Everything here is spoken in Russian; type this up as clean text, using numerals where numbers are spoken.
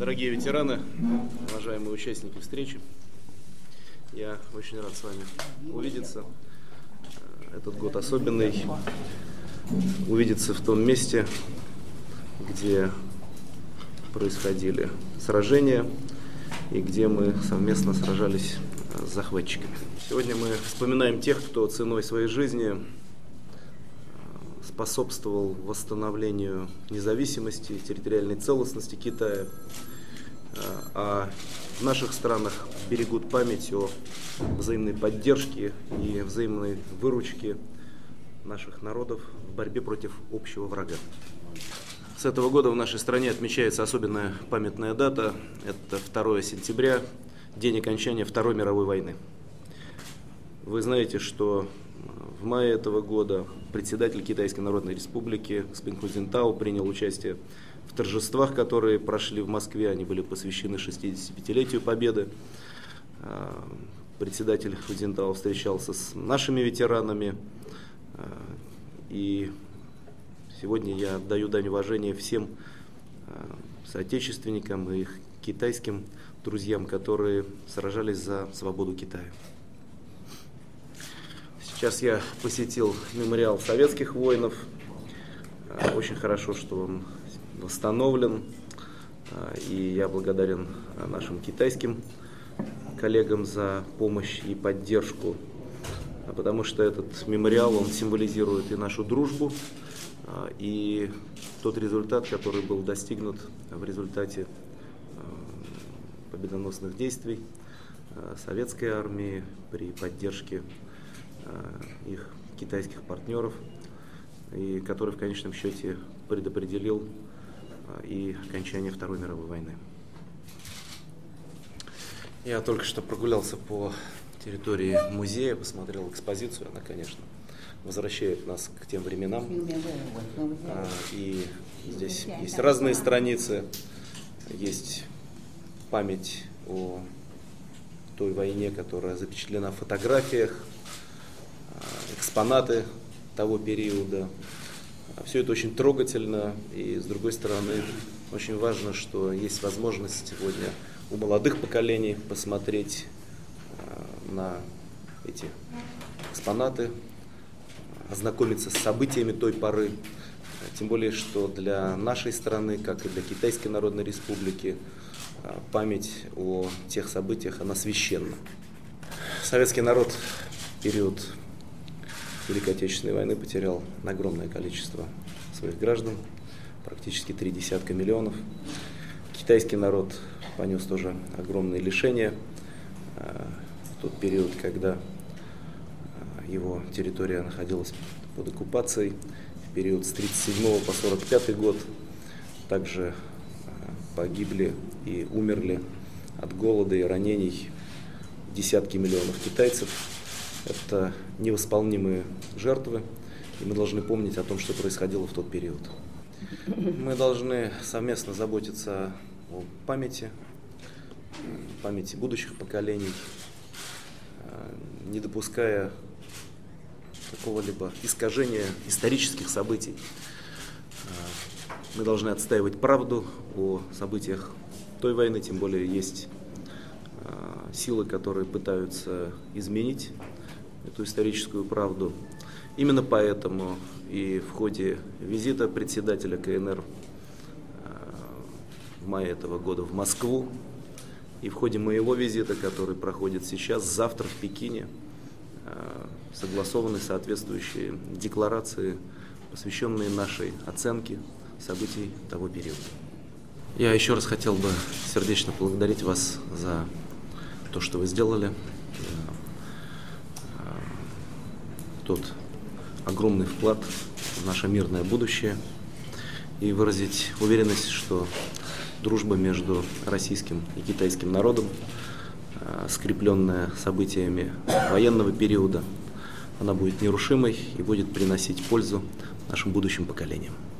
Дорогие ветераны, уважаемые участники встречи, я очень рад с вами увидеться. Этот год особенный. Увидеться в том месте, где происходили сражения и где мы совместно сражались с захватчиками. Сегодня мы вспоминаем тех, кто ценой своей жизни способствовал восстановлению независимости, территориальной целостности Китая, а в наших странах берегут память о взаимной поддержке и взаимной выручке наших народов в борьбе против общего врага. С этого года в нашей стране отмечается особенная памятная дата. Это 2 сентября, день окончания Второй мировой войны. Вы знаете, что в мае этого года председатель Китайской Народной Республики господин Ху Цзиньтао принял участие в торжествах, которые прошли в Москве. Они были посвящены 65-летию Победы. Председатель Ху Цзиньтао встречался с нашими ветеранами. И сегодня я отдаю дань уважения всем соотечественникам и их китайским друзьям, которые сражались за свободу Китая. Сейчас я посетил мемориал советских воинов. Очень хорошо, что он восстановлен. И я благодарен нашим китайским коллегам за помощь и поддержку, потому что этот мемориал, он символизирует и нашу дружбу, и тот результат, который был достигнут в результате победоносных действий советской армии при поддержке их китайских партнеров, и который в конечном счете предопределил и окончание Второй мировой войны. Я только что прогулялся по территории музея, посмотрел экспозицию. Она, конечно, возвращает нас к тем временам. И здесь есть разные страницы, есть память о той войне, которая запечатлена в фотографиях, экспонаты того периода. Все это очень трогательно, и с другой стороны очень важно, что есть возможность сегодня у молодых поколений посмотреть на эти экспонаты, ознакомиться с событиями той поры. Тем более, что для нашей страны, как и для Китайской Народной Республики, память о тех событиях, она священна. Советский народ в период Великой Отечественной войны потерял огромное количество своих граждан, практически 30 миллионов. Китайский народ понес тоже огромные лишения в тот период, когда его территория находилась под оккупацией. В период с 1937 по 1945 год также погибли и умерли от голода и ранений десятки миллионов китайцев. Это невосполнимые жертвы, и мы должны помнить о том, что происходило в тот период. Мы должны совместно заботиться о памяти будущих поколений, не допуская какого-либо искажения исторических событий. Мы должны отстаивать правду о событиях той войны, тем более есть силы, которые пытаются изменить эту историческую правду. Именно поэтому и в ходе визита председателя КНР в мае этого года в Москву, и в ходе моего визита, который проходит сейчас, завтра в Пекине, согласованы соответствующие декларации, посвященные нашей оценке событий того периода. Я еще раз хотел бы сердечно поблагодарить вас за то, что вы сделали, тот огромный вклад в наше мирное будущее, и выразить уверенность, что дружба между российским и китайским народом, скрепленная событиями военного периода, она будет нерушимой и будет приносить пользу нашим будущим поколениям.